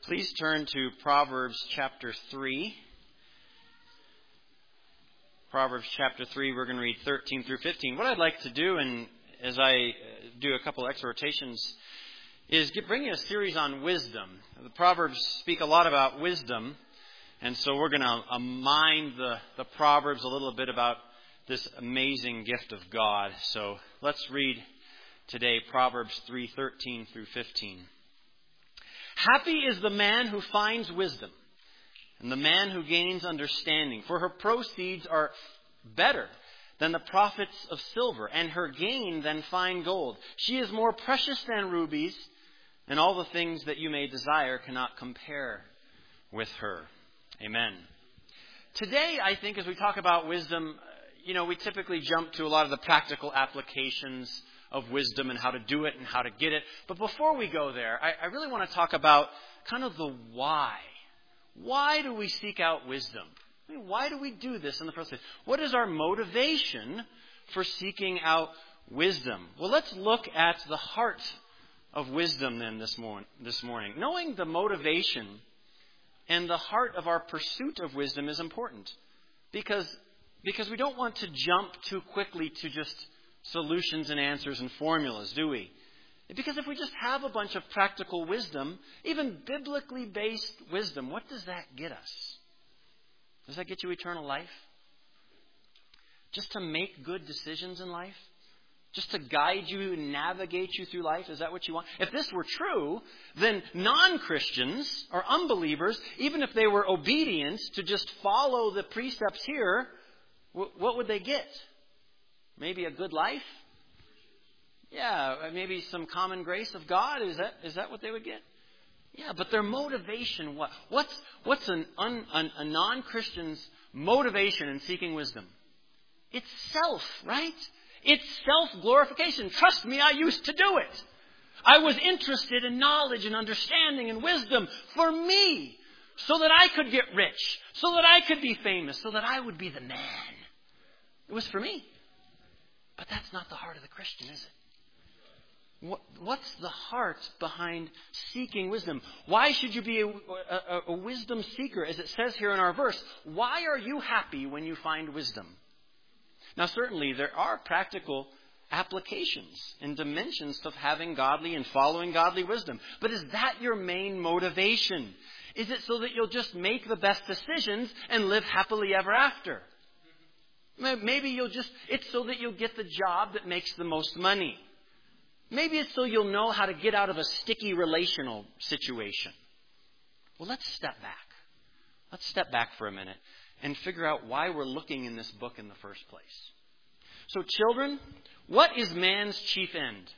Please turn to Proverbs chapter 3. Proverbs chapter 3, we're going to read 13 through 15. What I'd like to do, and as I do a couple exhortations, is bring you a series on wisdom. The Proverbs speak a lot about wisdom, and so we're going to mine the Proverbs a little bit about this amazing gift of God. So let's read today Proverbs 3:13 through 15. Happy is the man who finds wisdom, and the man who gains understanding, for her proceeds are better than the profits of silver, and her gain than fine gold. She is more precious than rubies, and all the things that you may desire cannot compare with her. Amen. Today, I think, as we talk about wisdom, we typically jump to a lot of the practical applications of wisdom and how to do it and how to get it. But before we go there, I really want to talk about kind of the why. Why do we seek out wisdom? I mean, why do we do this in the first place? What is our motivation for seeking out wisdom? Well, let's look at the heart of wisdom then this morning. Knowing the motivation and the heart of our pursuit of wisdom is important. Because we don't want to jump too quickly to just solutions and answers and formulas, do we? Because if we just have a bunch of practical wisdom, even biblically based wisdom, what does that get us? Does that get you eternal life? Just to make good decisions in life? Just to guide you and navigate you through life? Is that what you want? If this were true, then non-Christians or unbelievers, even if they were obedient to just follow the precepts here, what would they get? Maybe a good life? Yeah, maybe some common grace of God. Is that what they would get? Yeah, but their motivation, what's a non-Christian's motivation in seeking wisdom? It's self, right? It's self-glorification. Trust me, I used to do it. I was interested in knowledge and understanding and wisdom for me, so that I could get rich, so that I could be famous, so that I would be the man. It was for me. But that's not the heart of the Christian, is it? What's the heart behind seeking wisdom? Why should you be a wisdom seeker? As it says here in our verse, why are you happy when you find wisdom? Now, certainly there are practical applications and dimensions of having godly and following godly wisdom. But is that your main motivation? Is it so that you'll just make the best decisions and live happily ever after? Maybe it's so that you'll get the job that makes the most money. Maybe it's so you'll know how to get out of a sticky relational situation. Well, let's step back. Let's step back for a minute and figure out why we're looking in this book in the first place. So, children, what is man's chief end?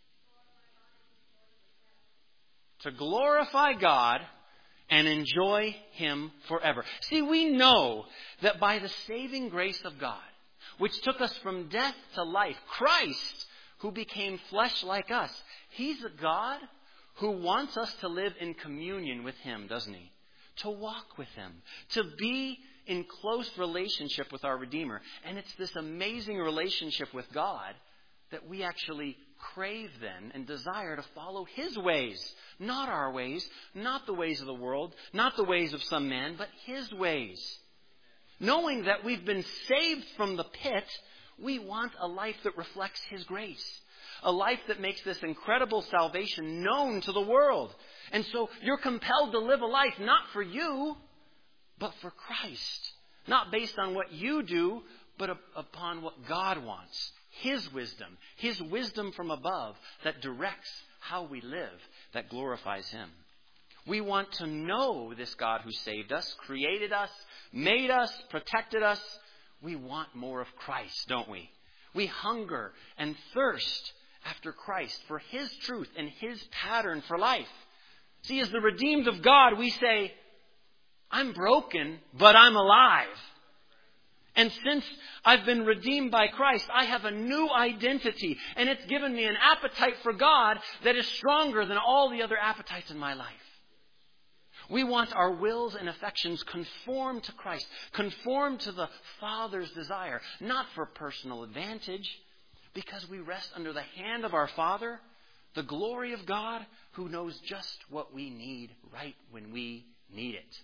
To glorify God and enjoy Him forever. See, we know that by the saving grace of God, which took us from death to life, Christ, who became flesh like us, He's a God who wants us to live in communion with Him, doesn't He? To walk with Him, to be in close relationship with our Redeemer. And it's this amazing relationship with God that we actually crave then and desire to follow His ways. Not our ways, not the ways of the world, not the ways of some man, but His ways. Knowing that we've been saved from the pit, we want a life that reflects His grace. A life that makes this incredible salvation known to the world. And so you're compelled to live a life not for you, but for Christ. Not based on what you do, but upon what God wants. His wisdom from above that directs how we live, that glorifies Him. We want to know this God who saved us, created us, made us, protected us. We want more of Christ, don't we? We hunger and thirst after Christ for His truth and His pattern for life. See, as the redeemed of God, we say, I'm broken, but I'm alive. And since I've been redeemed by Christ, I have a new identity. And it's given me an appetite for God that is stronger than all the other appetites in my life. We want our wills and affections conformed to Christ, conformed to the Father's desire, not for personal advantage, because we rest under the hand of our Father The glory of God who knows just what we need right when we need it.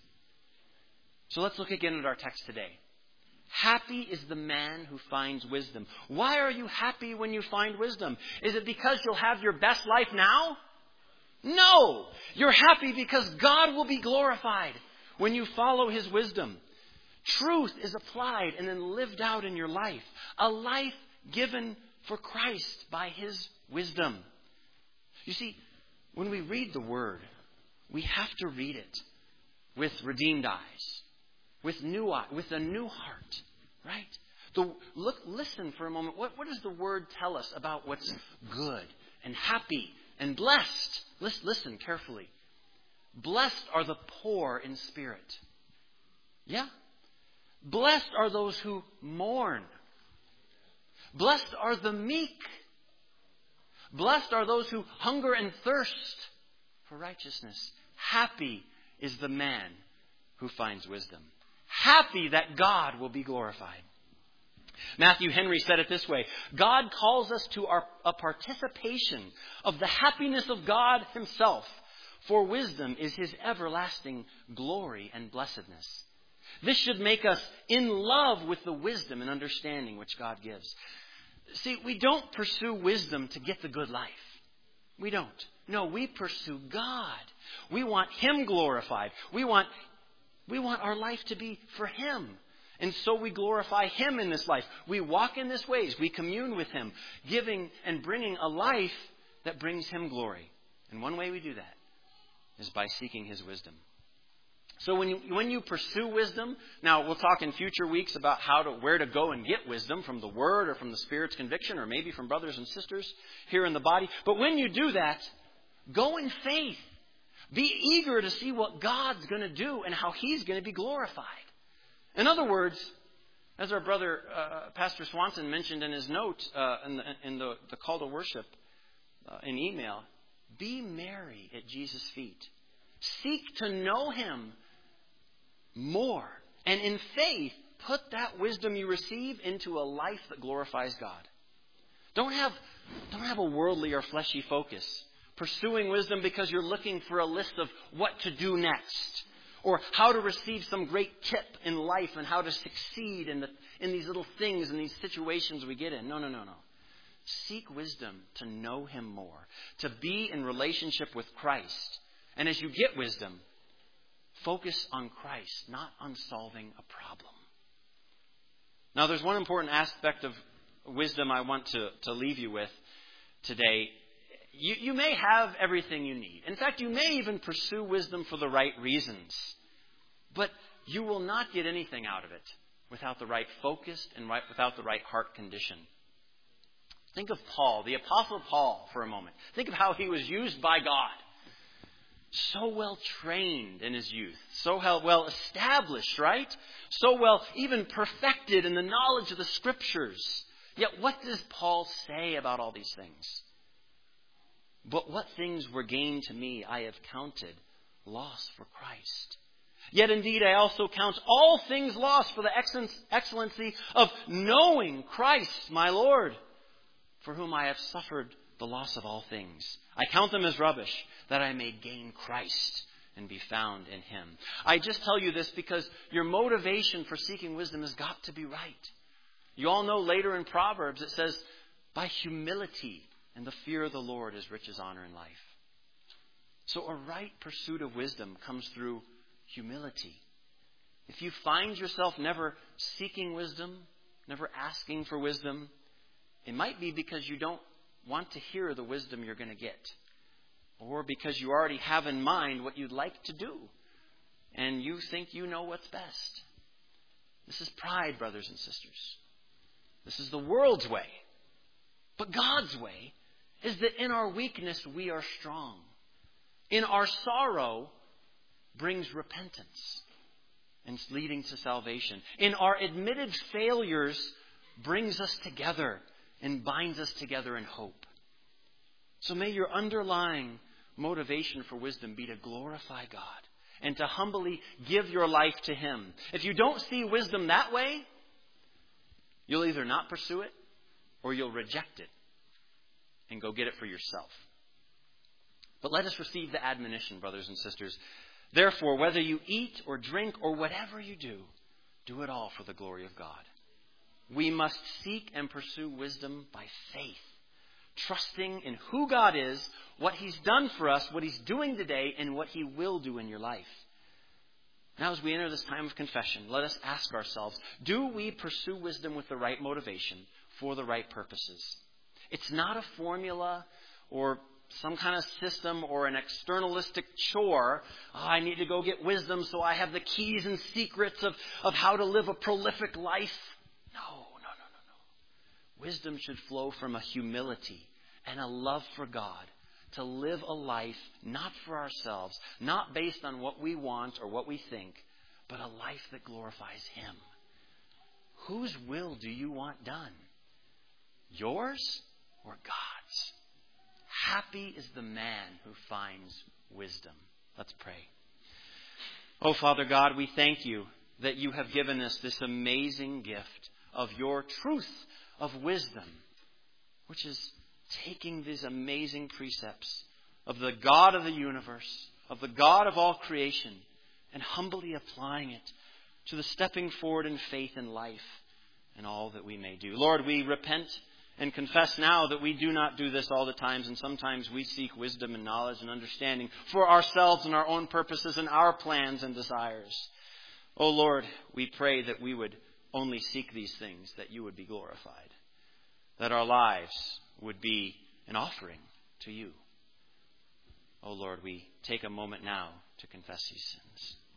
So let's look again at our text today. Happy is the man who finds wisdom. Why are you happy when you find wisdom? Is it because you'll have your best life now? No! You're happy because God will be glorified when you follow His wisdom. Truth is applied and then lived out in your life. A life given for Christ by His wisdom. You see, when we read the Word, we have to read it with redeemed eyes, with a new heart, right? Listen for a moment. What does the Word tell us about what's good and happy and blessed? Listen carefully. Blessed are the poor in spirit. Yeah. Blessed are those who mourn. Blessed are the meek. Blessed are those who hunger and thirst for righteousness. Happy is the man who finds wisdom. Happy that God will be glorified. Matthew Henry said it this way: God calls us to a participation of the happiness of God Himself, for wisdom is His everlasting glory and blessedness. This should make us in love with the wisdom and understanding which God gives. See, we don't pursue wisdom to get the good life. We don't. No, we pursue God. We want Him glorified. We want our life to be for Him. And so we glorify Him in this life. We walk in His ways. We commune with Him, giving and bringing a life that brings Him glory. And one way we do that is by seeking His wisdom. So when you pursue wisdom, now we'll talk in future weeks about where to go and get wisdom from the Word or from the Spirit's conviction or maybe from brothers and sisters here in the body. But when you do that, go in faith. Be eager to see what God's going to do and how He's going to be glorified. In other words, as our brother Pastor Swanson mentioned in his note in the call to worship in email, be merry at Jesus' feet. Seek to know Him more. And in faith, put that wisdom you receive into a life that glorifies God. Don't have a worldly or fleshy focus. Pursuing wisdom because you're looking for a list of what to do next. Or how to receive some great tip in life and how to succeed in these little things and these situations we get in. No. Seek wisdom to know Him more. To be in relationship with Christ. And as you get wisdom, focus on Christ, not on solving a problem. Now, there's one important aspect of wisdom I want to leave you with today. You may have everything you need. In fact, you may even pursue wisdom for the right reasons. But you will not get anything out of it without the right focus and without the right heart condition. Think of Paul, the Apostle Paul, for a moment. Think of how he was used by God. So well trained in his youth. So well established, right? So well even perfected in the knowledge of the Scriptures. Yet what does Paul say about all these things? But what things were gained to me, I have counted loss for Christ. Yet indeed I also count all things lost for the excellency of knowing Christ, my Lord, for whom I have suffered the loss of all things. I count them as rubbish, that I may gain Christ and be found in Him. I just tell you this because your motivation for seeking wisdom has got to be right. You all know later in Proverbs it says, by humility and the fear of the Lord is riches, honor, and life. So a right pursuit of wisdom comes through humility. If you find yourself never seeking wisdom, never asking for wisdom, it might be because you don't want to hear the wisdom you're going to get. Or because you already have in mind what you'd like to do. And you think you know what's best. This is pride, brothers and sisters. This is the world's way. But God's way is that in our weakness we are strong. In our sorrow brings repentance and leading to salvation. In our admitted failures brings us together and binds us together in hope. So may your underlying motivation for wisdom be to glorify God and to humbly give your life to Him. If you don't see wisdom that way, you'll either not pursue it or you'll reject it and go get it for yourself. But let us receive the admonition, brothers and sisters. Therefore, whether you eat or drink or whatever you do, do it all for the glory of God. We must seek and pursue wisdom by faith, trusting in who God is, what He's done for us, what He's doing today, and what He will do in your life. Now, as we enter this time of confession, let us ask ourselves, do we pursue wisdom with the right motivation for the right purposes? It's not a formula or some kind of system or an externalistic chore. I need to go get wisdom so I have the keys and secrets of how to live a prolific life. No. Wisdom should flow from a humility and a love for God, to live a life not for ourselves, not based on what we want or what we think, but a life that glorifies Him. Whose will do you want done? Yours or God's? Happy is the man who finds wisdom. Let's pray. Oh, Father God, we thank You that You have given us this amazing gift of Your truth, of wisdom, which is taking these amazing precepts of the God of the universe, of the God of all creation, and humbly applying it to the stepping forward in faith and life and all that we may do. Lord, we repent and confess now that we do not do this all the times, and sometimes we seek wisdom and knowledge and understanding for ourselves and our own purposes and our plans and desires. Oh Lord, we pray that we would only seek these things, that You would be glorified, that our lives would be an offering to You. Oh Lord, we take a moment now to confess these sins.